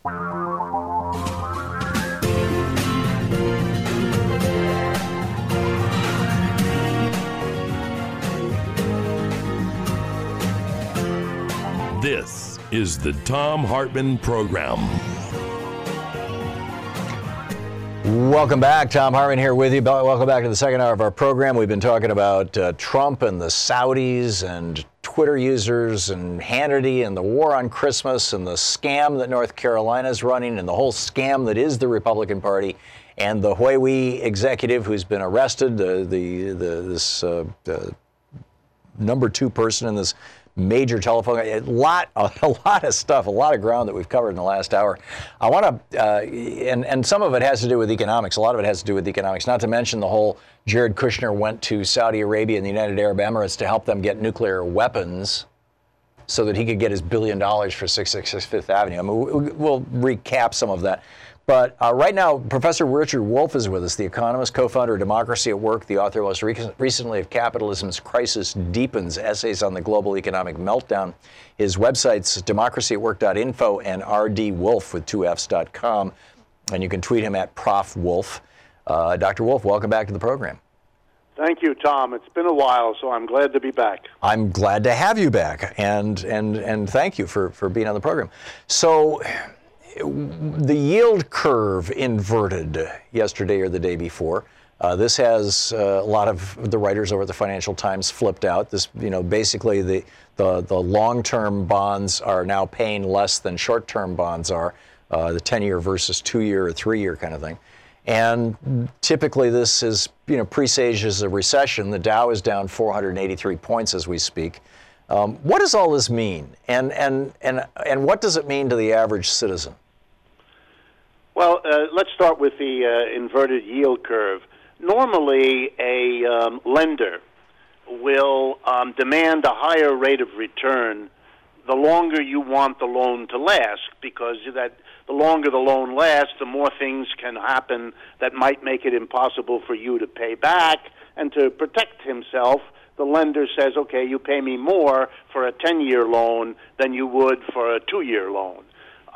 This is the Thom Hartmann Program. Welcome back. Thom Hartmann here with you. Welcome back to the second hour of our program. We've been talking about Trump and the Saudis and Twitter users and Hannity and the war on Christmas and the scam that North Carolina is running and the whole scam that is the Republican Party and the Huawei executive who's been arrested, this number two person in this major telephone, a lot of stuff, a lot of ground that we've covered in the last hour. I want to, and some of it has to do with economics. A lot of it has to do with economics, not to mention the whole Jared Kushner went to Saudi Arabia and the United Arab Emirates to help them get nuclear weapons so that he could get his $1 billion for 666 Fifth Avenue. I mean, we'll recap some of that. But right now, Professor Richard Wolff is with us, the economist, co-founder of Democracy at Work, the author most recently of Capitalism's Crisis Deepens, Essays on the Global Economic Meltdown. His website's democracyatwork.info and rdwolf with 2fs.com. And you can tweet him at Prof. Wolff. Dr. Wolff, welcome back to the program. Thank you, Tom. It's been a while, so I'm glad to be back. I'm glad to have you back, and thank you for being on the program. So the yield curve inverted yesterday or the day before. This has a lot of the writers over at the Financial Times flipped out. This, basically the long-term bonds are now paying less than short-term bonds are, the 10-year versus 2-year or 3-year kind of thing. And typically this is, presages a recession. The Dow is down 483 points as we speak. What does all this mean? And what does it mean to the average citizen? Well, let's start with the inverted yield curve. Normally, a lender will demand a higher rate of return the longer you want the loan to last, because the longer the loan lasts, the more things can happen that might make it impossible for you to pay back. And to protect himself, the lender says, okay, you pay me more for a 10-year loan than you would for a 2-year loan.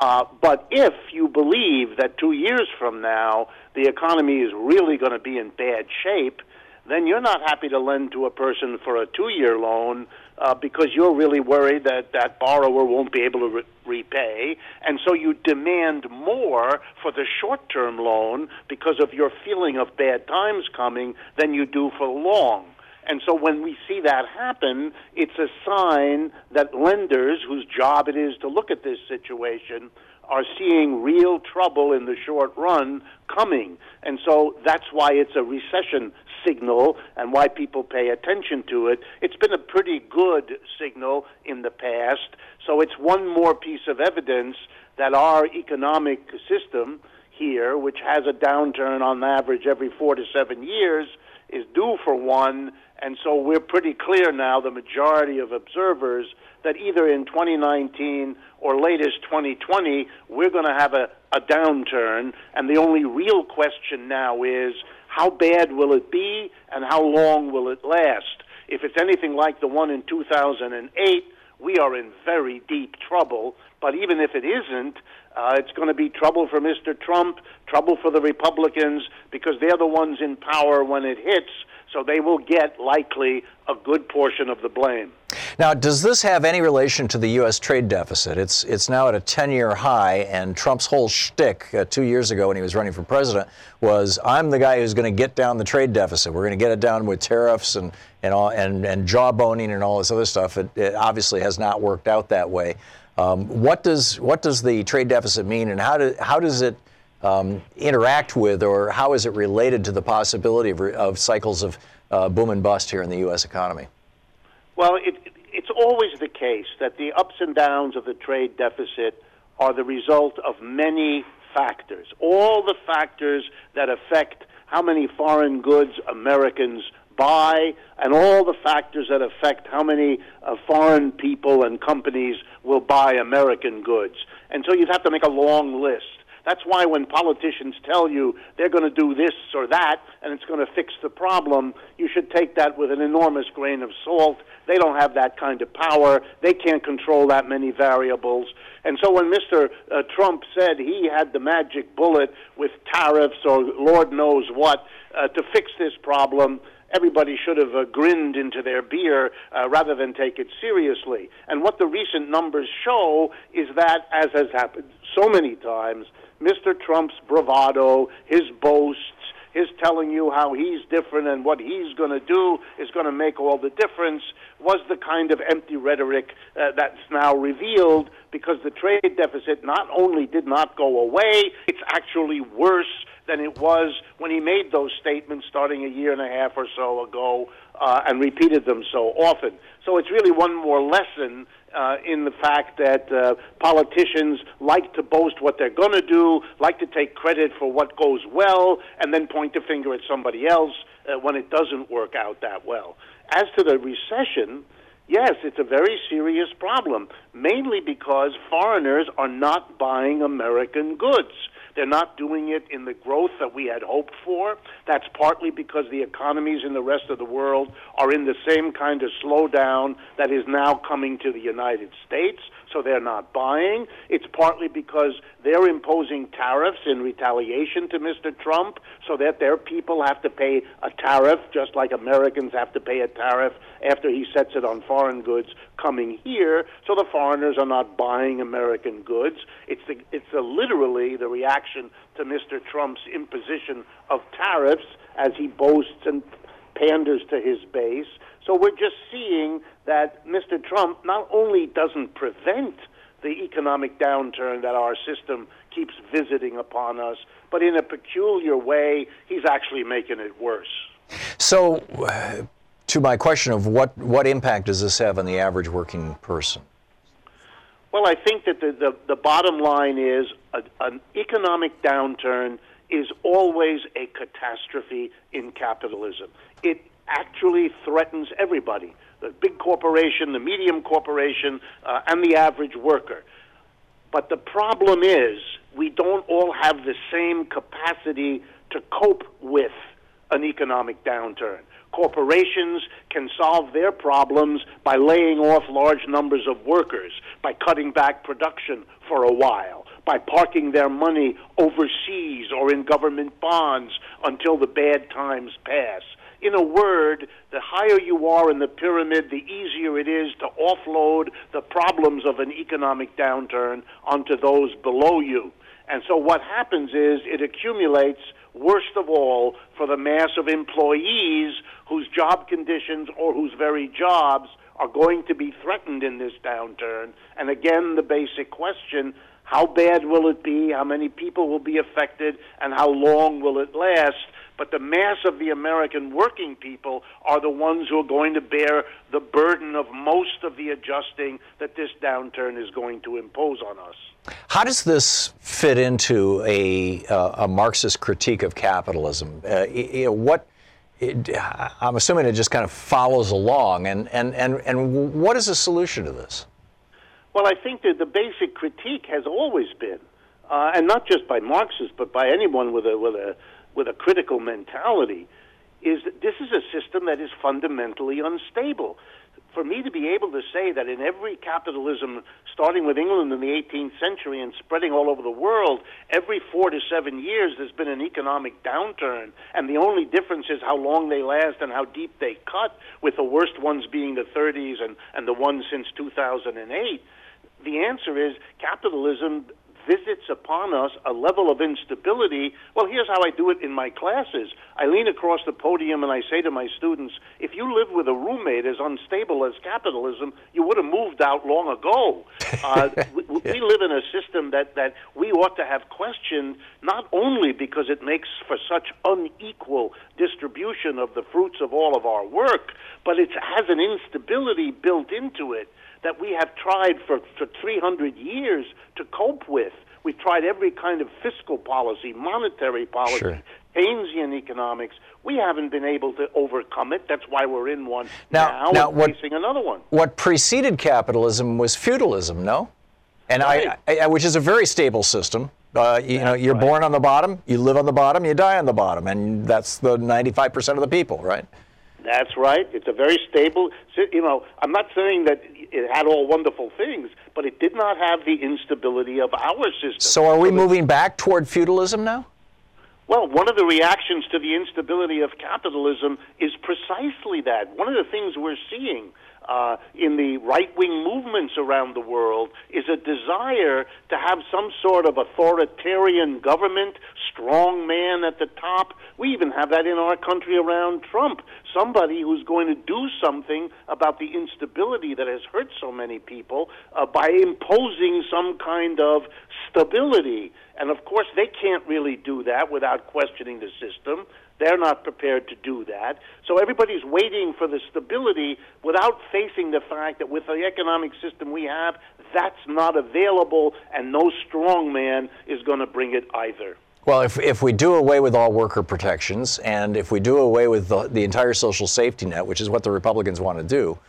But if you believe that 2 years from now the economy is really going to be in bad shape, then you're not happy to lend to a person for a 2-year loan because you're really worried that that borrower won't be able to repay. And so you demand more for the short-term loan because of your feeling of bad times coming than you do for the long. And so when we see that happen, it's a sign that lenders, whose job it is to look at this situation, are seeing real trouble in the short run coming. And so that's why it's a recession signal and why people pay attention to it. It's been a pretty good signal in the past. So it's one more piece of evidence that our economic system here, which has a downturn on average every 4 to 7 years, is due for one. And so we're pretty clear now, the majority of observers, that either in 2019 or latest 2020, we're going to have a downturn. And the only real question now is, how bad will it be and how long will it last? If it's anything like the one in 2008, we are in very deep trouble. But even if it isn't, it's going to be trouble for Mr. Trump, trouble for the Republicans, because they're the ones in power when it hits. So they will get, likely, a good portion of the blame. Now, does this have any relation to the U.S. trade deficit? It's now at a 10-year high, and Trump's whole shtick 2 years ago when he was running for president was, I'm the guy who's going to get down the trade deficit. We're going to get it down with tariffs and jawboning and all this other stuff. It obviously has not worked out that way. What does the trade deficit mean, and how does it interact with, or how is it related to the possibility of cycles of boom and bust here in the U.S. economy? Well, it's always the case that the ups and downs of the trade deficit are the result of many factors. All the factors that affect how many foreign goods Americans buy, and all the factors that affect how many foreign people and companies will buy American goods. And so you'd have to make a long list. That's why when politicians tell you they're going to do this or that and it's going to fix the problem, you should take that with an enormous grain of salt. They don't have that kind of power. They can't control that many variables. And so when Mr. Trump said he had the magic bullet with tariffs or Lord knows what to fix this problem, everybody should have grinned into their beer rather than take it seriously. And what the recent numbers show is that, as has happened so many times, Mr. Trump's bravado, his boasts, his telling you how he's different and what he's going to do is going to make all the difference, was the kind of empty rhetoric that's now revealed, because the trade deficit not only did not go away, it's actually worse than it was when he made those statements starting a year and a half or so ago and repeated them so often. So it's really one more lesson in the fact that politicians like to boast what they're going to do, like to take credit for what goes well, and then point the finger at somebody else when it doesn't work out that well. As to the recession, yes, it's a very serious problem, mainly because foreigners are not buying American goods. They're not doing it in the growth that we had hoped for. That's partly because the economies in the rest of the world are in the same kind of slowdown that is now coming to the United States, so they're not buying. It's partly because they're imposing tariffs in retaliation to Mr. Trump, so that their people have to pay a tariff, just like Americans have to pay a tariff after he sets it on foreign goods coming here, so the foreigners are not buying American goods. It's literally the reaction to Mr. Trump's imposition of tariffs as he boasts and panders to his base. So we're just seeing that Mr. Trump not only doesn't prevent the economic downturn that our system keeps visiting upon us, but in a peculiar way, he's actually making it worse. So, to my question of what impact does this have on the average working person? Well, I think that the bottom line is an economic downturn is always a catastrophe in capitalism. It actually threatens everybody, the big corporation, the medium corporation, and the average worker. But the problem is we don't all have the same capacity to cope with an economic downturn. Corporations can solve their problems by laying off large numbers of workers, by cutting back production for a while, by parking their money overseas or in government bonds until the bad times pass. In a word, the higher you are in the pyramid, the easier it is to offload the problems of an economic downturn onto those below you. And so what happens is it accumulates, worst of all, for the mass of employees whose job conditions or whose very jobs are going to be threatened in this downturn. And again, the basic question, how bad will it be, how many people will be affected, and how long will it last? But the mass of the American working people are the ones who are going to bear the burden of most of the adjusting that this downturn is going to impose on us. How does this fit into a Marxist critique of capitalism? I'm assuming it just kind of follows along. And what is the solution to this? Well, I think that the basic critique has always been, and not just by Marxists, but by anyone with a critical mentality, is that this is a system that is fundamentally unstable. For me to be able to say that in every capitalism, starting with England in the 18th century and spreading all over the world, every 4 to 7 years there's been an economic downturn, and the only difference is how long they last and how deep they cut, with the worst ones being the 30s and the ones since 2008, the answer is capitalism visits upon us a level of instability. Well, here's how I do it in my classes. I lean across the podium and I say to my students, if you live with a roommate as unstable as capitalism, you would have moved out long ago. We live in a system that we ought to have questioned, not only because it makes for such unequal distribution of the fruits of all of our work, but it has an instability built into it that we have tried for 300 years to cope with. We've tried every kind of fiscal policy, monetary policy, sure. Keynesian economics. We haven't been able to overcome it. That's why we're in one now and facing another one. What preceded capitalism was feudalism, no? And right. which is a very stable system. You're born on the bottom, you live on the bottom, you die on the bottom, and that's the 95% of the people, right? That's right. It's a very stable, I'm not saying that it had all wonderful things, but it did not have the instability of our system. So are we moving back toward feudalism now? Well, one of the reactions to the instability of capitalism is precisely that. One of the things we're seeing in the right-wing movements around the world is a desire to have some sort of authoritarian government, strong man at the top. We even have that in our country around Trump, somebody who's going to do something about the instability that has hurt so many people by imposing some kind of stability. And, of course, they can't really do that without questioning the system. They're not prepared to do that. So everybody's waiting for the stability without facing the fact that with the economic system we have, that's not available, and no strong man is going to bring it either. Well, if we do away with all worker protections, and if we do away with the entire social safety net, which is what the Republicans want to do,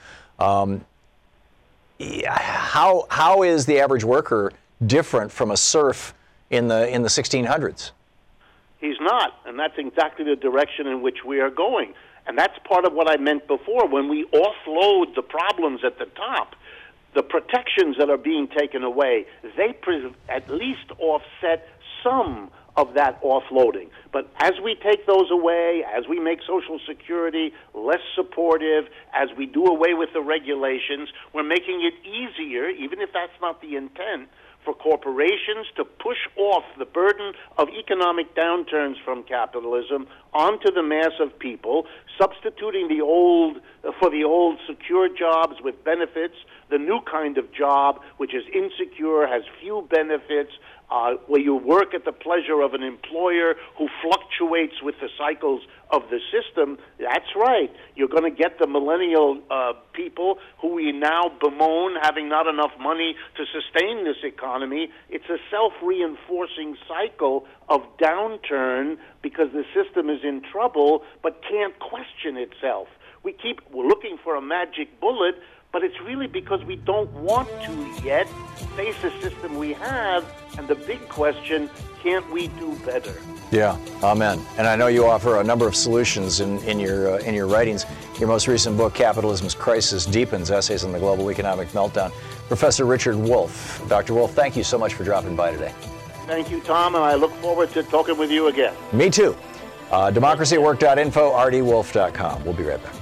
how is the average worker different from a serf in the 1600s? He's not, and that's exactly the direction in which we are going. And that's part of what I meant before. When we offload the problems at the top, the protections that are being taken away, they at least offset some of that offloading. But as we take those away, as we make Social Security less supportive, as we do away with the regulations, we're making it easier, even if that's not the intent, for corporations to push off the burden of economic downturns from capitalism onto the mass of people, substituting the old secure jobs with benefits, the new kind of job which is insecure, has few benefits, where you work at the pleasure of an employer who fluctuates with the cycles of the system. That's right. You're going to get the millennial people who we now bemoan having not enough money to sustain this economy. It's a self-reinforcing cycle of downturn because the system is in trouble but can't question itself. We're looking for a magic bullet, but it's really because we don't want to yet face the system we have, and the big question, can't we do better? Yeah, amen. And I know you offer a number of solutions in your writings. Your most recent book, Capitalism's Crisis Deepens, Essays on the Global Economic Meltdown. Professor Richard Wolff. Dr. Wolff, thank you so much for dropping by today. Thank you, Tom, and I look forward to talking with you again. Me too. democracyatwork.info, rdwolf.com. We'll be right back.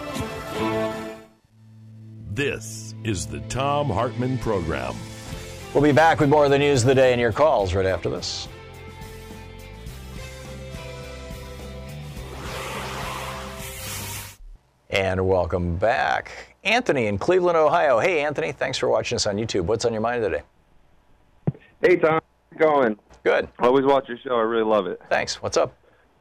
This is the Thom Hartmann Program. We'll be back with more of the news of the day and your calls right after this. And welcome back. Anthony in Cleveland, Ohio. Hey, Anthony, thanks for watching us on YouTube. What's on your mind today? Hey, Tom. How's it going? Good. I always watch your show. I really love it. Thanks. What's up?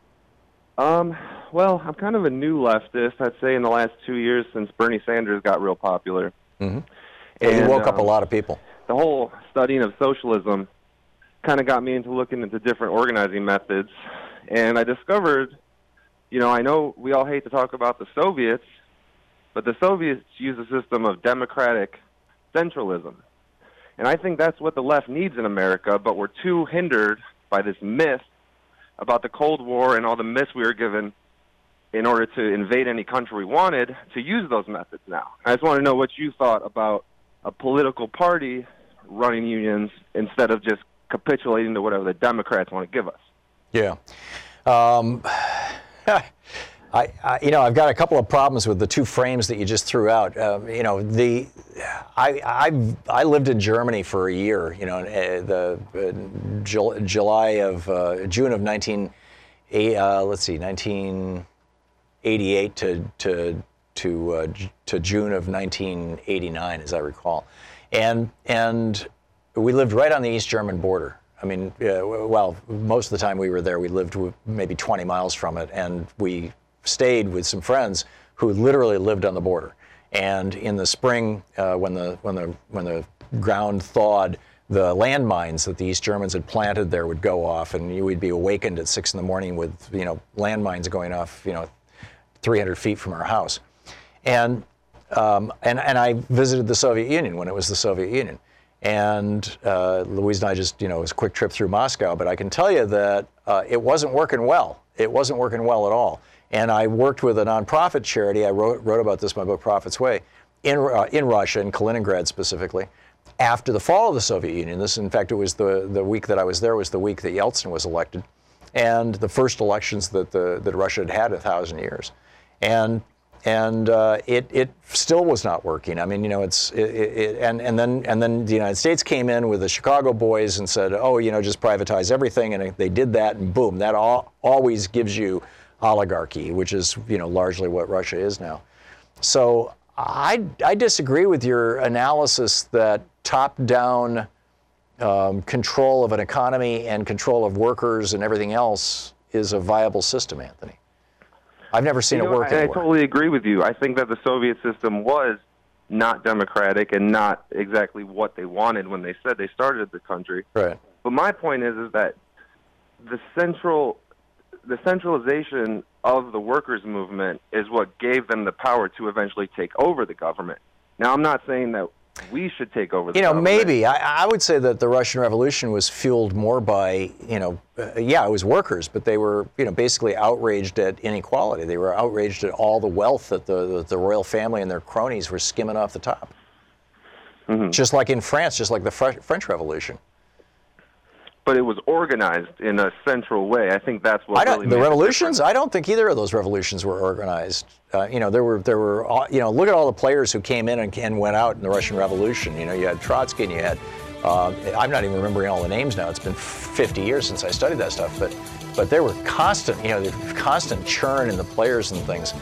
Well, I'm kind of a new leftist, I'd say, in the last 2 years since Bernie Sanders got real popular. Mm-hmm. And you woke up a lot of people. The whole studying of socialism kind of got me into looking into different organizing methods. And I discovered, I know we all hate to talk about the Soviets, but the Soviets used a system of democratic centralism. And I think that's what the left needs in America, but we're too hindered by this myth about the Cold War and all the myths we were given in order to invade any country we wanted to use those methods now. I just want to know what you thought about a political party running unions instead of just capitulating to whatever the Democrats want to give us. Yeah. I've got a couple of problems with the two frames that you just threw out. I lived in Germany for a year. June of 1988 to June of 1989, as I recall, and we lived right on the East German border. I mean, most of the time we were there, we lived maybe 20 miles from it, and we stayed with some friends who literally lived on the border. And in the spring, when the ground thawed, the landmines that the East Germans had planted there would go off, and we'd be awakened at 6 a.m. with landmines going off 300 feet from our house. And I visited the Soviet Union when it was the Soviet Union. And Louise and I just, it was a quick trip through Moscow, but I can tell you that it wasn't working well. It wasn't working well at all. And I worked with a nonprofit charity. I wrote about this in my book, Profit's Way, in Russia, in Kaliningrad specifically, after the fall of the Soviet Union. This, in fact, it was the week that I was there was the week that Yeltsin was elected, and the first elections that Russia had had in 1,000 years. And it still was not working. I mean, and then the United States came in with the Chicago boys and said, oh, just privatize everything, and they did that, and boom, that always gives you oligarchy, which is largely what Russia is now. So I disagree with your analysis that top-down control of an economy and control of workers and everything else is a viable system, Anthony. I've never seen it work anywhere. I totally agree with you. I think that the Soviet system was not democratic and not exactly what they wanted when they said they started the country. Right. But my point is that the centralization of the workers' movement is what gave them the power to eventually take over the government. Now, I'm not saying that we should take over the government. Maybe. I would say that the Russian Revolution was fueled more by, it was workers, but they were, basically outraged at inequality. They were outraged at all the wealth that the royal family and their cronies were skimming off the top. Mm-hmm. Just like in France, just like the French Revolution. But it was organized in a central way. I think that's what really the revolutions. I don't think either of those revolutions were organized. There were. Look at all the players who came in and went out in the Russian Revolution. You had Trotsky, and you had. I'm not even remembering all the names now. It's been 50 years since I studied that stuff. But there were constant. Constant churn in the players and things.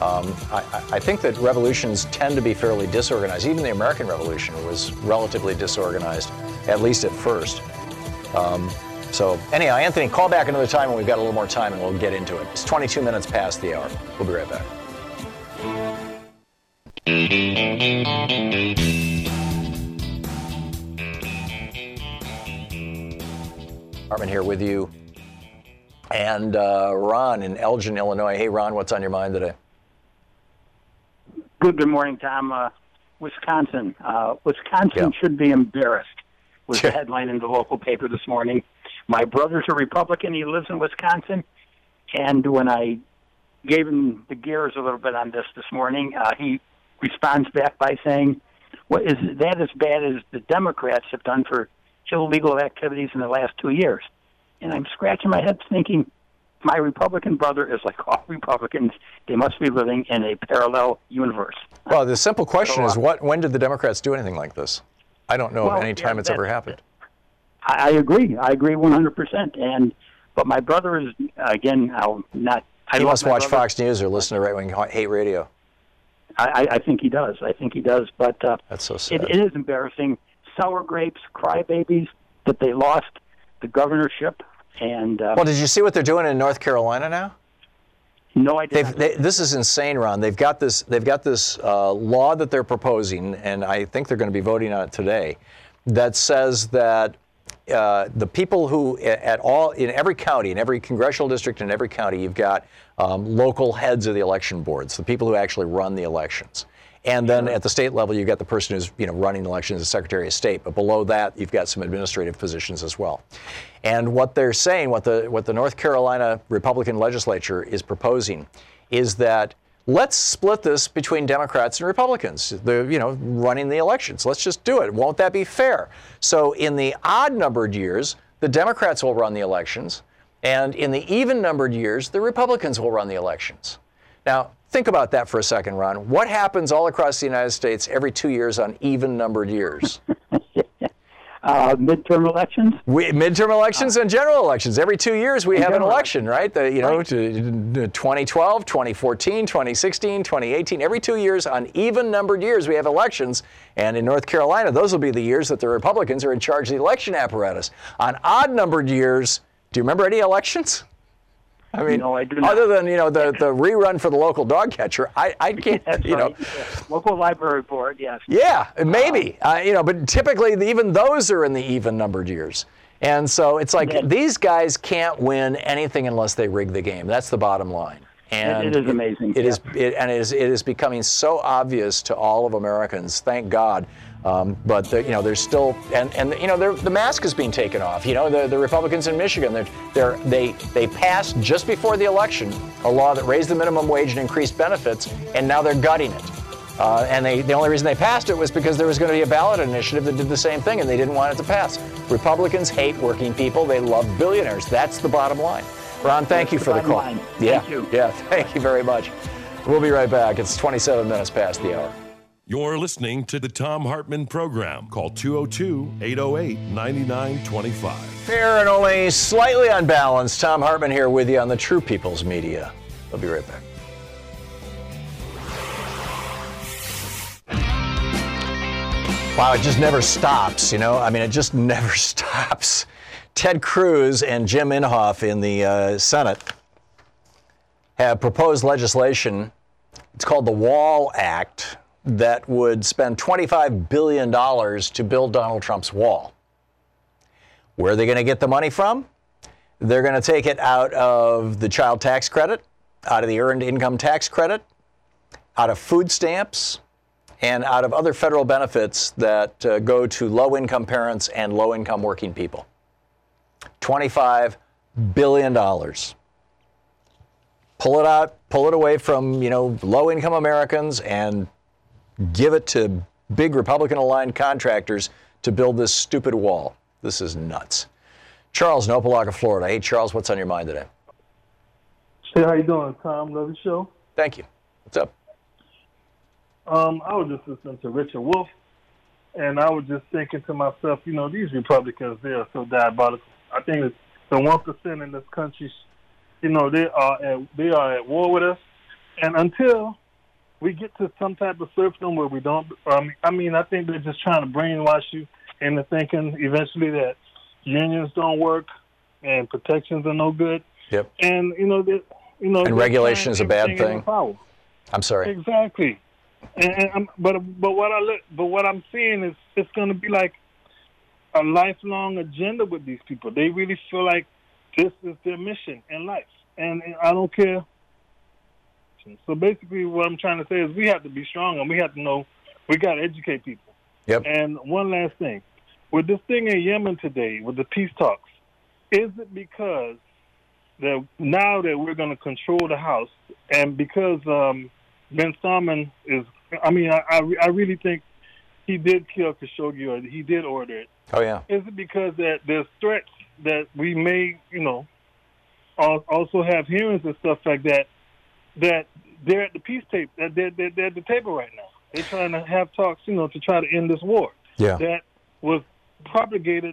I think that revolutions tend to be fairly disorganized. Even the American Revolution was relatively disorganized, at least at first. So anyhow, Anthony, call back another time when we've got a little more time and we'll get into it. It's 22 minutes past the hour. We'll be right back. Hartman here with you. And Ron in Elgin, Illinois. Hey, Ron, what's on your mind today? Good morning, Tom. Wisconsin. Wisconsin should be embarrassed. Was the headline in the local paper this morning. My brother's a Republican. He lives in Wisconsin. And when I gave him the gears a little bit on this morning, he responds back by saying, "What is that as bad as the Democrats have done for illegal activities in the last 2 years?" And I'm scratching my head thinking, my Republican brother is like all Republicans. They must be living in a parallel universe. Well, the simple question is, when did the Democrats do anything like this? I don't know of any time it's ever happened. I agree. I agree 100%. But my brother is, again, he must watch Fox News or listen to right-wing hate radio. I think he does. But that's so sad. It is embarrassing. Sour grapes, crybabies, that they lost the governorship. And well, did you see what they're doing in North Carolina now? No, I didn't. This is insane, Ron. They've got this law that they're proposing, and I think they're going to be voting on it today, that says that the people who in every county, in every congressional district, in every county, you've got local heads of the election boards, the people who actually run the elections. And then at the state level, you've got the person who's running the elections as Secretary of State. But below that, you've got some administrative positions as well. And what they're saying, what the North Carolina Republican legislature is proposing, is that let's split this between Democrats and Republicans. Running the elections. Let's just do it. Won't that be fair? So in the odd-numbered years, the Democrats will run the elections, and in the even-numbered years, the Republicans will run the elections. Now, think about that for a second, Ron. What happens all across the United States every 2 years on even-numbered years? Midterm elections? Midterm elections and general elections. Every 2 years we have an election, right? 2012, 2014, 2016, 2018. Every 2 years on even-numbered years we have elections. And in North Carolina, those will be the years that the Republicans are in charge of the election apparatus. On odd-numbered years, do you remember any elections? I mean, no, I do not. Other than the rerun for the local dog catcher, I can't. That's right. Local library board, yes. Yeah, maybe. But typically even those are in the even-numbered years, and so it's like these guys can't win anything unless they rig the game. That's the bottom line. And it is amazing. It is becoming so obvious to all of Americans. Thank God. But there's still, and the mask is being taken off. The Republicans in Michigan, they passed just before the election a law that raised the minimum wage and increased benefits, and now they're gutting it. And the only reason they passed it was because there was going to be a ballot initiative that did the same thing, and they didn't want it to pass. Republicans hate working people. They love billionaires. That's the bottom line. Ron, thank you for the call. Yeah, thank you. Yeah, thank you very much. We'll be right back. It's 27 minutes past the hour. You're listening to the Thom Hartmann Program. Call 202-808-9925. Fair and only slightly unbalanced. Thom Hartmann here with you on the True People's Media. We'll be right back. Wow, it just never stops, it just never stops. Ted Cruz and Jim Inhofe in the Senate have proposed legislation. It's called the Wall Act, that would spend $25 billion to build Donald Trump's wall. Where are they going to get the money from? They're going to take it out of the child tax credit, out of the earned income tax credit, out of food stamps, and out of other federal benefits that go to low-income parents and low-income working people. $25 billion. Pull it out, pull it away from, low-income Americans and give it to big Republican-aligned contractors to build this stupid wall. This is nuts. Charles in Opelika, Florida. Hey, Charles, what's on your mind today? Hey, how you doing, Tom? Love the show. Thank you. What's up? I was just listening to Richard Wolff, and I was just thinking to myself, these Republicans, they are so diabolical. I think it's the 1% in this country, they are at war with us. And until we get to some type of serfdom where we don't, I think they're just trying to brainwash you into thinking eventually that unions don't work and protections are no good. Yep. And, and regulation is a bad thing. I'm sorry. Exactly. But what I'm seeing is it's going to be like a lifelong agenda with these people. They really feel like this is their mission in life, and I don't care. So basically, what I'm trying to say is we have to be strong, and we have to know we got to educate people. Yep. And one last thing, with this thing in Yemen today, with the peace talks, is it because that now that we're going to control the House, and because Ben Salman is, I really think he did kill Khashoggi, or he did order it. Oh, yeah. Is it because that there's threats that we may, also have hearings and stuff like that, that they're at the peace table, that they're at the table right now. They're trying to have talks, to try to end this war. Yeah. That was propagated,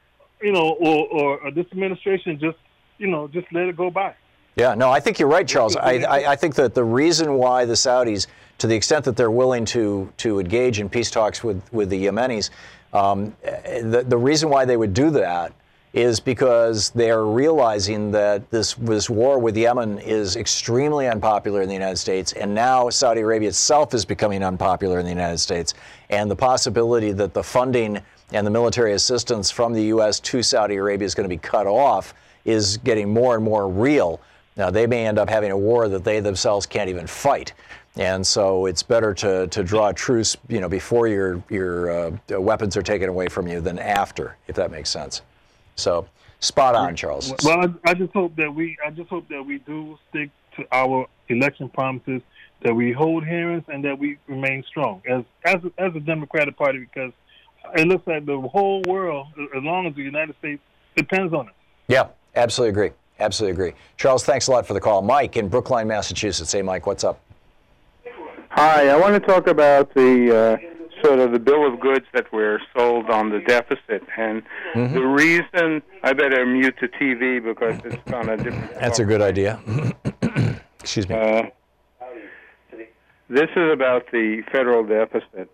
or this administration just let it go by. Yeah, no, I think you're right, Charles. I think that the reason why the Saudis, to the extent that they're willing to engage in peace talks with the Yemenis, the reason why they would do that is because they're realizing that this war with Yemen is extremely unpopular in the United States, and now Saudi Arabia itself is becoming unpopular in the United States, and the possibility that the funding and the military assistance from the U.S. to Saudi Arabia is going to be cut off is getting more and more real. Now, they may end up having a war that they themselves can't even fight. And so it's better to draw a truce, before your weapons are taken away from you than after, if that makes sense. So, spot on, Charles. Well, I just hope that we do stick to our election promises, that we hold hearings, and that we remain strong as a Democratic Party, because it looks like the whole world, as long as the United States, depends on it. Yeah, absolutely agree. Absolutely agree. Charles, thanks a lot for the call. Mike in Brookline, Massachusetts. Hey, Mike, what's up? Hi, I want to talk about the sort of the bill of goods that were sold on the deficit. And the reason, I better mute the TV because it's on a different... That's a good idea. Excuse me. This is about the federal deficit.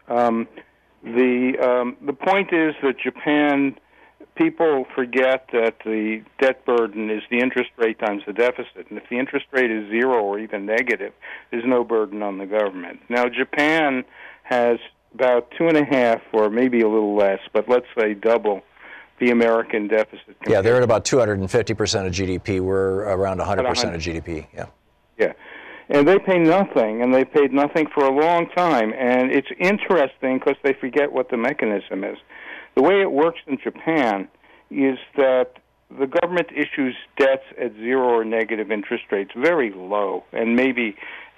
The point is that Japan... People forget that the debt burden is the interest rate times the deficit. And if the interest rate is zero or even negative, there's no burden on the government. Now, Japan has about 2.5 or maybe a little less, but let's say double the American deficit. Yeah, they're at about 250% of GDP. We're around 100% of GDP. Yeah. Yeah. And they pay nothing, and they paid nothing for a long time. And it's interesting because they forget what the mechanism is. The way it works in Japan is that the government issues debts at 0 or negative interest rates, very low, and maybe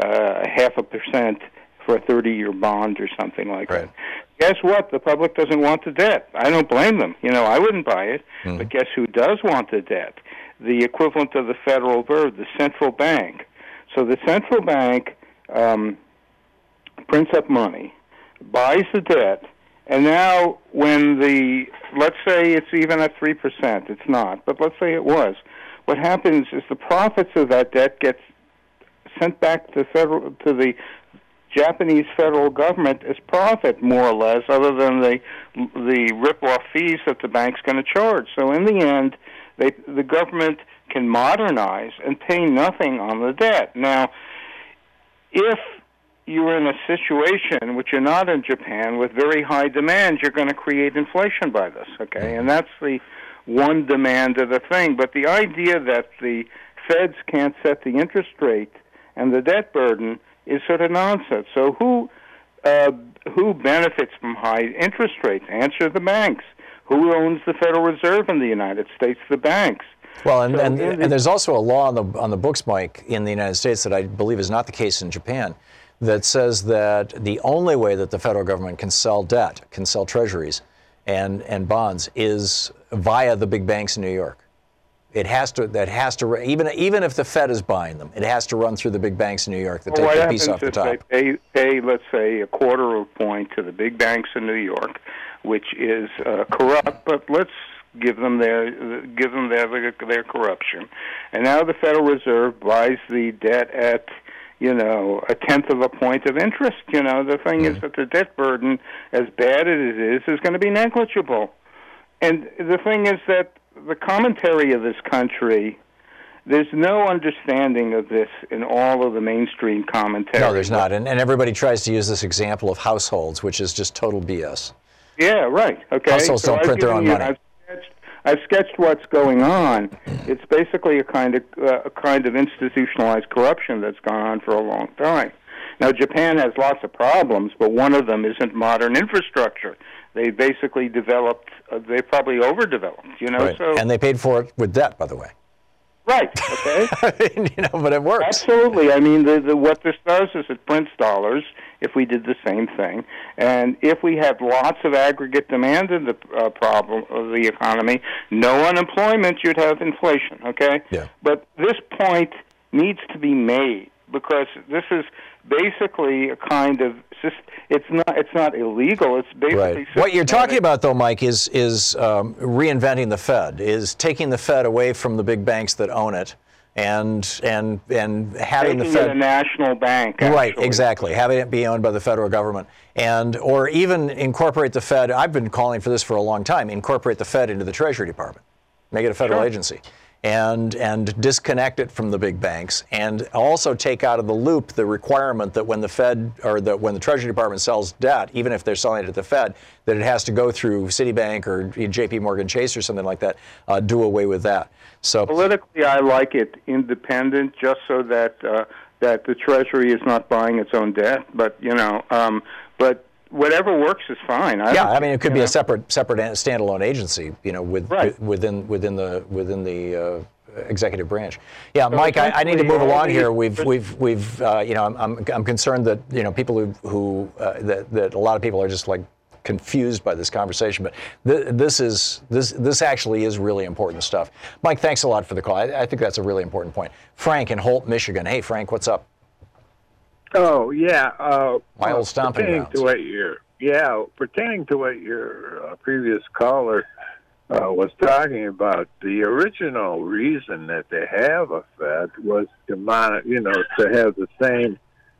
0.5% for a 30-year bond or something like that. Guess what? The public doesn't want the debt. I don't blame them. I wouldn't buy it. But guess who does want the debt? The equivalent of the Federal Reserve, the central bank. So the central bank prints up money, buys the debt, and now when let's say it's even at 3%, it's not, but let's say it was, what happens is the profits of that debt gets sent back to the Japanese federal government as profit, more or less, other than the rip-off fees that the bank's going to charge. So in the end, the government can modernize and pay nothing on the debt. Now, if you're in a situation, which you're not in Japan, with very high demand, you're going to create inflation by this, okay? And that's the one demand of the thing. But the idea that the feds can't set the interest rate and the debt burden is sort of nonsense. So who benefits from high interest rates? Answer the banks. Who owns the Federal Reserve in the United States? The banks. Well, and there's also a law on the books, Mike, in the United States that I believe is not the case in Japan, that says that the only way that the federal government can sell debt, can sell treasuries and bonds, is via the big banks in New York. It has to even if the Fed is buying them, it has to run through the big banks in New York that take the piece off the top. They pay, let's say, 1/4 of a point to the big banks in New York, which is corrupt, but let's give them their corruption. And now the Federal Reserve buys the debt at 1/10 of a point of interest. The thing is that the debt burden, as bad as it is going to be negligible. And the thing is that the commentary of this country, there's no understanding of this in all of the mainstream commentary. No, there's not. And everybody tries to use this example of households, which is just total BS. Yeah, right. Okay. Households don't print their own money. I've sketched what's going on. It's basically a kind of institutionalized corruption that's gone on for a long time. Now, Japan has lots of problems, but one of them isn't modern infrastructure. They basically developed, they probably overdeveloped, Right. So, and they paid for it with debt, by the way. Right, okay. But it works. Absolutely. I mean, what this does is it prints dollars if we did the same thing. And if we have lots of aggregate demand in the problem of the economy, no unemployment, you'd have inflation, okay? Yeah. But this point needs to be made because this is basically a kind of it's not illegal. It's basically right. What you're talking about, though, Mike, is reinventing the Fed, is taking the Fed away from the big banks that own it, and having making the Fed it a national bank. Actually. Right, exactly. Having it be owned by the federal government, or even incorporate the Fed. I've been calling for this for a long time. Incorporate the Fed into the Treasury Department, make it a federal agency. And disconnect it from the big banks, and also take out of the loop the requirement that when the Fed when the Treasury Department sells debt, even if they're selling it at the Fed, that it has to go through Citibank or J.P. Morgan Chase or something like that. Do away with that. So politically, I like it independent, just so that that the Treasury is not buying its own debt. But but whatever works is fine. I mean, it could be a separate standalone agency, within the executive branch. Yeah, so Mike, I need to move along here. I'm concerned that people who that a lot of people are just like confused by this conversation, but this actually is really important stuff. Mike, thanks a lot for the call. I think that's a really important point. Frank in Holt, Michigan. Hey, Frank, what's up? Oh, yeah. My old stomping grounds. Pertaining to what your previous caller was talking about, the original reason that they have a Fed was to to have the same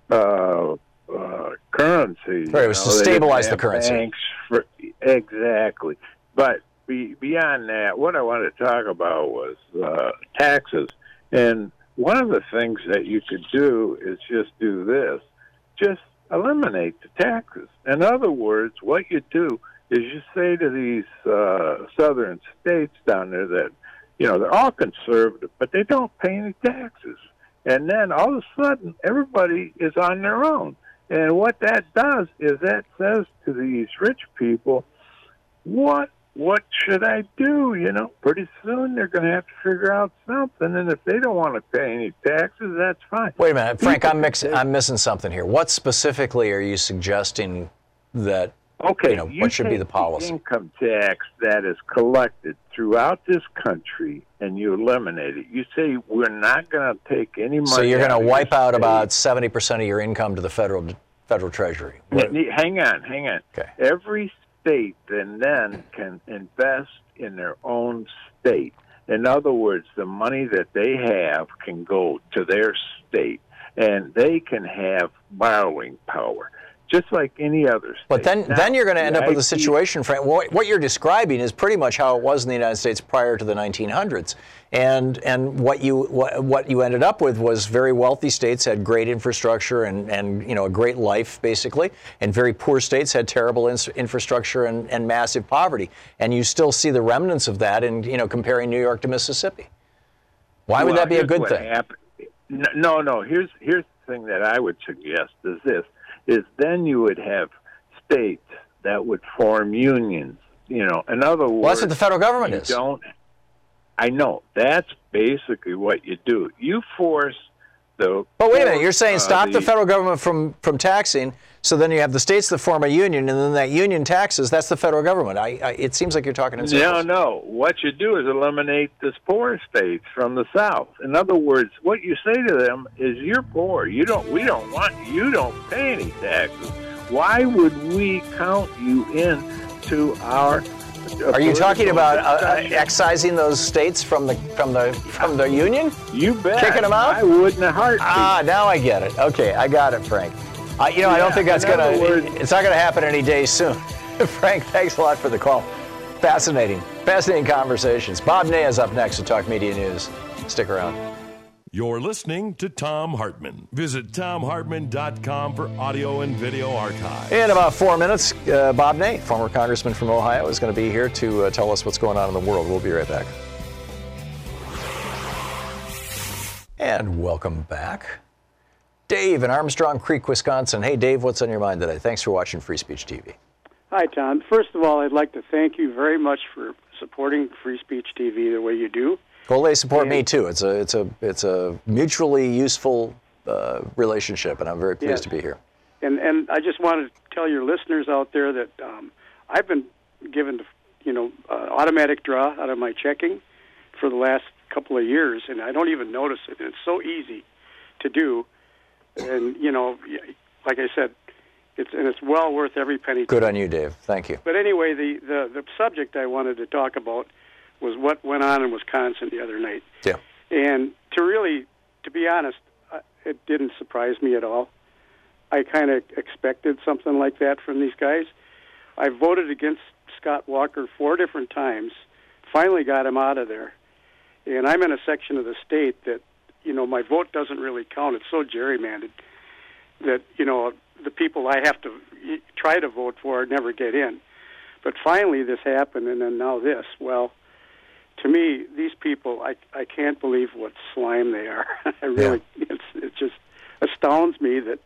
currency. Right, it was to stabilize the currency. Exactly. But beyond that, what I wanted to talk about was taxes. And one of the things that you could do is just do this. Just eliminate the taxes. In other words, what you do is you say to these southern states down there that, they're all conservative, but they don't pay any taxes. And then all of a sudden, everybody is on their own. And what that does is that says to these rich people, what should I do? You know, pretty soon they're going to have to figure out something. And if they don't want to pay any taxes, that's fine. Wait a minute, Frank, I'm missing something here. What specifically are you suggesting that, okay, what should be the policy? Income tax that is collected throughout this country, and you eliminate it. You say we're not going to take any money. So you're going to wipe out about 70% of your income to the federal treasury. Hang on. Okay. Every state then can invest in their own state. In other words, the money that they have can go to their state, and they can have borrowing power, just like any other state. But then you're going to end up with a situation, Frank. What you're describing is pretty much how it was in the United States prior to the 1900s. And what you ended up with was very wealthy states had great infrastructure and a great life, basically, and very poor states had terrible infrastructure and massive poverty. And you still see the remnants of that in comparing New York to Mississippi. Why would that be a good thing? No. Here's the thing that I would suggest is this. Is then you would have states that would form unions. In other words, well, that's what the federal government is. I know. That's basically what you do. You force the. But wait a minute. You're saying stop the federal government from taxing. So then you have the states that form a union, and then that union taxes. That's the federal government. It seems like you're talking in circles. No. What you do is eliminate the poor states from the South. In other words, what you say to them is, "You're poor. We don't want you. You don't pay any taxes. Why would we count you in to our?" Are you talking about excising those states from the union? You bet. Kicking them out? I would in a heartbeat. Now I get it. Okay, I got it, Frank. I don't think it's not gonna happen any day soon. Frank, thanks a lot for the call. Fascinating conversations. Bob Ney is up next to Talk Media News. Stick around. You're listening to Thom Hartmann. Visit ThomHartmann.com for audio and video archives. In about 4 minutes, Bob Ney, former congressman from Ohio, is going to be here to tell us what's going on in the world. We'll be right back. And welcome back. Dave in Armstrong Creek, Wisconsin. Hey, Dave, what's on your mind today? Thanks for watching Free Speech TV. Hi, Tom. First of all, I'd like to thank you very much for supporting Free Speech TV the way you do. Well, they support me too. It's a mutually useful relationship, and I'm very pleased to be here. And I just wanted to tell your listeners out there that I've been given automatic draw out of my checking for the last couple of years, and I don't even notice it. And it's so easy to do, and like I said, it's well worth every penny. Good on you, Dave. Thank you. But anyway, the subject I wanted to talk about was what went on in Wisconsin the other night. Yeah. And to be honest, it didn't surprise me at all. I kind of expected something like that from these guys. I voted against Scott Walker 4 different times, finally got him out of there. And I'm in a section of the state that, my vote doesn't really count. It's so gerrymandered that, the people I have to try to vote for never get in. But finally this happened, and then now this. Well, to me, these people, I can't believe what slime they are. It just astounds me that,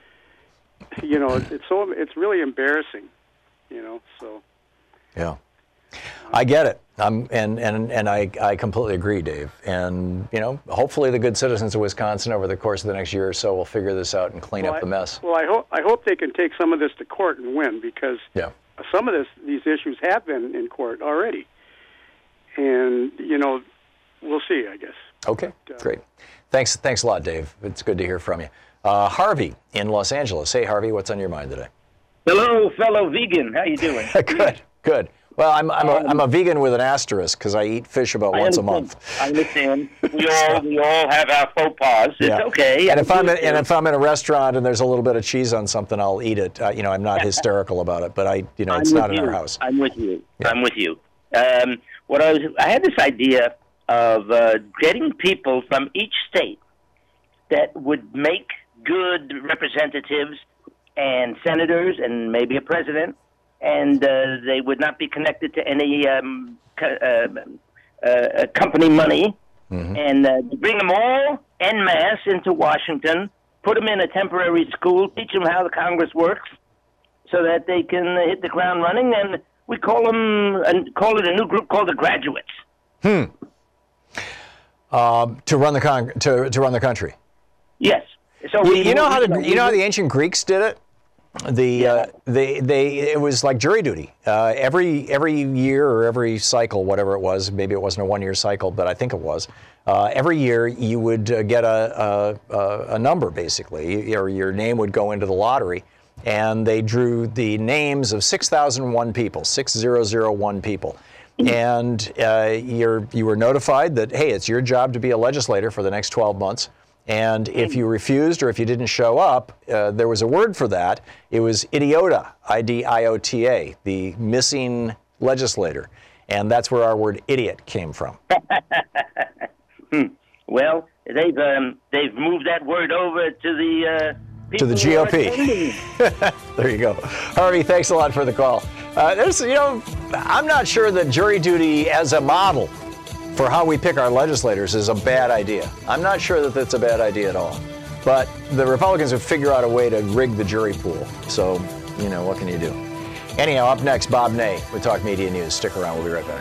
it's really embarrassing, so. Yeah. I get it. And I completely agree, Dave. And, hopefully the good citizens of Wisconsin over the course of the next year or so will figure this out and clean up the mess. Well, I hope they can take some of this to court and win, because some of these issues have been in court already. And, we'll see, I guess. Okay, great. Thanks a lot, Dave. It's good to hear from you. Harvey in Los Angeles. Hey, Harvey, what's on your mind today? Hello, fellow vegan. How you doing? Good. Well, I'm a vegan with an asterisk because I eat fish about once a month. I understand. We all have our faux pas. It's okay. And if I'm in a restaurant and there's a little bit of cheese on something, I'll eat it. I'm not hysterical about it, but it's not in our house. I'm with you. Yeah. I'm with you. I had this idea of getting people from each state that would make good representatives and senators and maybe a president, and they would not be connected to any company money, and bring them all en masse into Washington, put them in a temporary school, teach them how the Congress works, so that they can hit the ground running. And we call it a new group called the graduates. To run the country. Yes. So you know how the ancient Greeks did it. It was like jury duty. Every year or every cycle, whatever it was, maybe it wasn't a 1-year cycle, but I think it was. Every year you would get a number, basically, or your name would go into the lottery, and they drew the names of 6,001 people, 6,001 people. And you were notified that, hey, it's your job to be a legislator for the next 12 months. And if you refused or if you didn't show up, there was a word for that. It was idiota, I-D-I-O-T-A, the missing legislator. And that's where our word idiot came from. Well, they've moved that word over to the to the GOP. There you go. Harvey, thanks a lot for the call. I'm not sure that jury duty as a model for how we pick our legislators is a bad idea. I'm not sure that that's a bad idea at all. But the Republicans have figured out a way to rig the jury pool. So, what can you do? Anyhow, up next, Bob Ney with Talk Media News. Stick around. We'll be right back.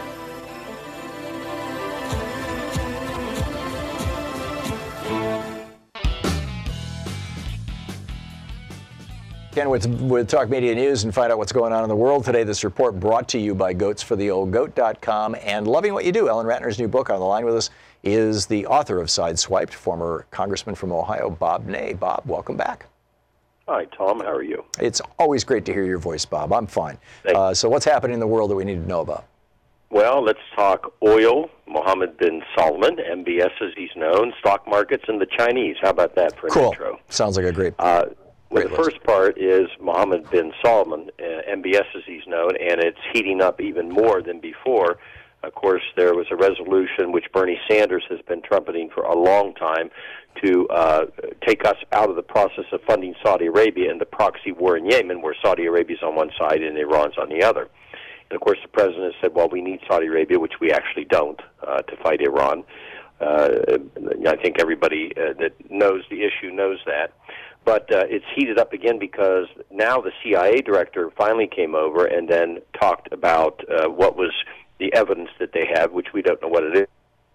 Again, with Talk Media News and find out what's going on in the world today. This report brought to you by goatsfortheoldgoat.com and Loving What You Do. Ellen Ratner's new book. On the line with us is the author of Sideswiped, former Congressman from Ohio, Bob Ney. Bob, welcome back. Hi, Tom. How are you? It's always great to hear your voice, Bob. I'm fine. So what's happening in the world that we need to know about? Well, let's talk oil, Mohammed bin Salman, MBS as he's known, stock markets, and the Chinese. How about that for an intro? Sounds like a great the first part is Mohammed bin Salman, MBS as he's known, and it's heating up even more than before. Of course, there was a resolution which Bernie Sanders has been trumpeting for a long time to take us out of the process of funding Saudi Arabia in the proxy war in Yemen, where Saudi Arabia's on one side and Iran's on the other. And, of course, the president said, well, we need Saudi Arabia, which we actually don't, to fight Iran. I think everybody that knows the issue knows that. But it's heated up again because now the CIA director finally came over and then talked about what was the evidence that they have, which we don't know what it is.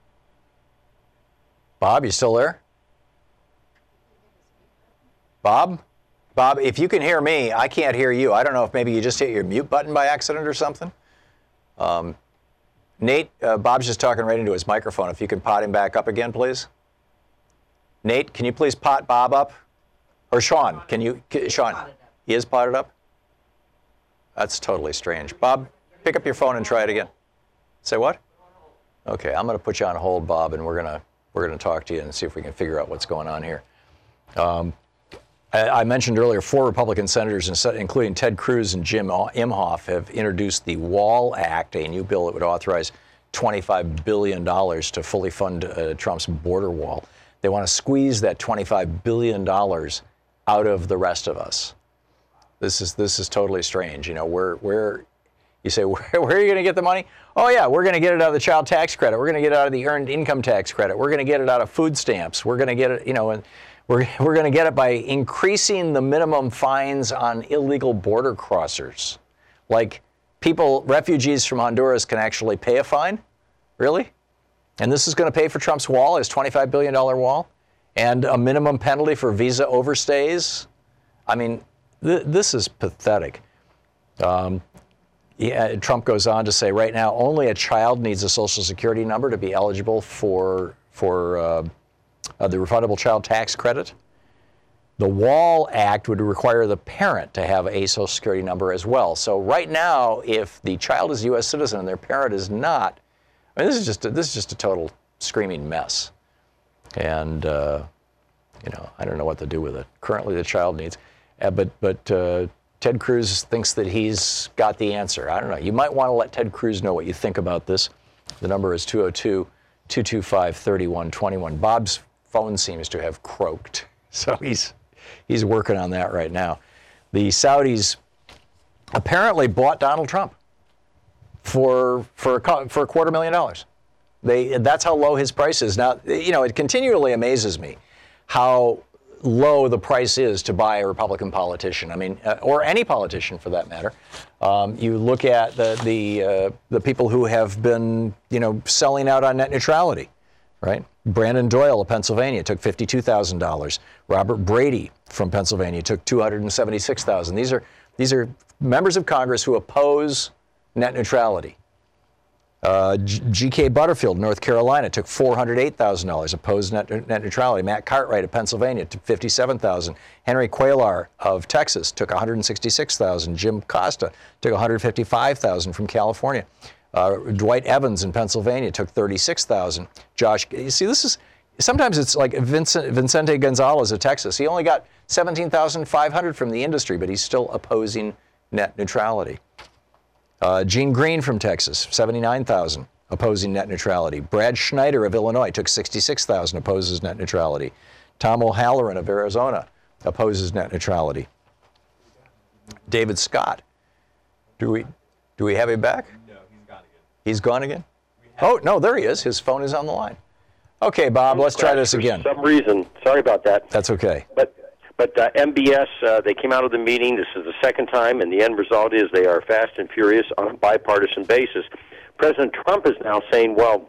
Bob, you still there? Bob, if you can hear me, I can't hear you. I don't know if maybe you just hit your mute button by accident or something. Nate, Bob's just talking right into his microphone. If you could pot him back up again, please. Nate, can you please pot Bob up? Or Sean, Sean, he is potted up? That's totally strange. Bob, pick up your phone and try it again. Say what? Okay, I'm going to put you on hold, Bob, and we're going to talk to you and see if we can figure out what's going on here. I mentioned earlier 4 Republican senators, including Ted Cruz and Jim Imhoff, have introduced the Wall Act, a new bill that would authorize $25 billion to fully fund Trump's border wall. They want to squeeze that $25 billion out of the rest of us. This is totally strange. Where you say, where are you going to get the money? Oh yeah, we're going to get it out of the child tax credit. We're going to get it out of the earned income tax credit. We're going to get it out of food stamps. We're going to get it, and we're going to get it by increasing the minimum fines on illegal border crossers. Like refugees from Honduras can actually pay a fine? Really? And this is going to pay for Trump's wall, his $25 billion wall? And a minimum penalty for visa overstays? I mean, this is pathetic. Trump goes on to say right now only a child needs a Social Security number to be eligible for the refundable child tax credit. The Wall Act would require the parent to have a Social Security number as well. So right now, if the child is a U.S. citizen and their parent is not, I mean, this is just a total screaming mess. And I don't know what to do with it. Currently, the child needs, but Ted Cruz thinks that he's got the answer. I don't know. You might want to let Ted Cruz know what you think about this. The number is 202-225-3121. Bob's phone seems to have croaked, so he's working on that right now. The Saudis apparently bought Donald Trump for $250,000. That's how low his price is. Now, it continually amazes me how low the price is to buy a Republican politician. I mean, or any politician for that matter. You look at the people who have been, selling out on net neutrality, right? Brandon Doyle of Pennsylvania took $52,000. Robert Brady from Pennsylvania took $276,000. These are members of Congress who oppose net neutrality. G.K. Butterfield, North Carolina, took $408,000, opposed net neutrality. Matt Cartwright of Pennsylvania took $57,000. Henry Cuellar of Texas took $166,000. Jim Costa took $155,000 from California. Dwight Evans in Pennsylvania took $36,000. Josh, you see, sometimes it's like Vicente Gonzalez of Texas. He only got $17,500 from the industry, but he's still opposing net neutrality. Gene Green from Texas, $79,000, opposing net neutrality. Brad Schneider of Illinois took $66,000, opposes net neutrality. Tom O'Halloran of Arizona opposes net neutrality. David Scott, do we have him back? No, he's gone again. He's gone again? Oh, no, there he is. His phone is on the line. Okay, Bob, let's try this again. For some reason, sorry about that. That's okay. But MBS, they came out of the meeting. This is the second time, and the end result is they are fast and furious on a bipartisan basis. President Trump is now saying, well,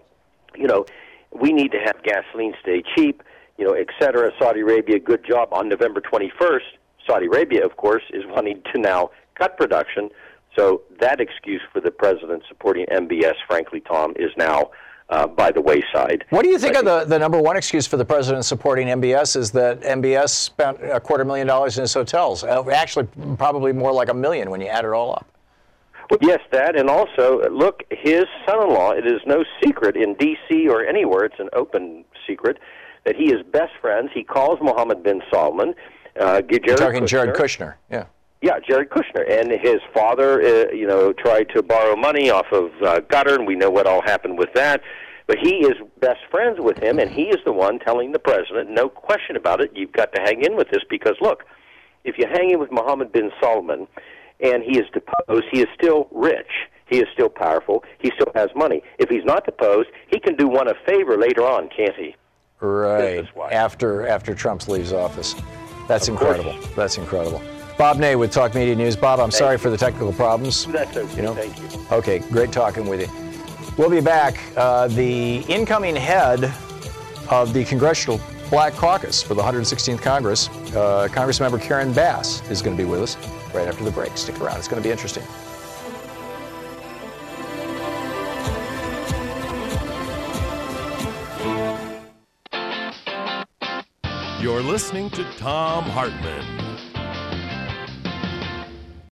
we need to have gasoline stay cheap, et cetera. Saudi Arabia, good job. On November 21st, Saudi Arabia, of course, is wanting to now cut production. So that excuse for the president supporting MBS, frankly, Tom, is now by the wayside. What do you think of the number one excuse for the president supporting MBS is that MBS spent $250,000 in his hotels? Actually, probably more like $1 million when you add it all up. Well, yes, that, and also, look, his son-in-law, it is no secret in D.C. or anywhere, it's an open secret, that he is best friends. He calls Mohammed bin Salman. Jared Kushner, yeah. Yeah, Jared Kushner. And his father, tried to borrow money off of Qatar, and we know what all happened with that. But he is best friends with him, and he is the one telling the president, no question about it, you've got to hang in with this, because, look, if you hang in with Mohammed bin Salman and he is deposed, he is still rich. He is still powerful. He still has money. If he's not deposed, he can do one a favor later on, can't he? Right, after Trump leaves office. That's incredible. That's incredible. Bob Ney with Talk Media News. Bob, I'm sorry for the technical problems. That's okay. Thank you. Okay, great talking with you. We'll be back. The incoming head of the Congressional Black Caucus for the 116th Congress, Congressmember Karen Bass, is going to be with us right after the break. Stick around. It's going to be interesting. You're listening to Thom Hartmann.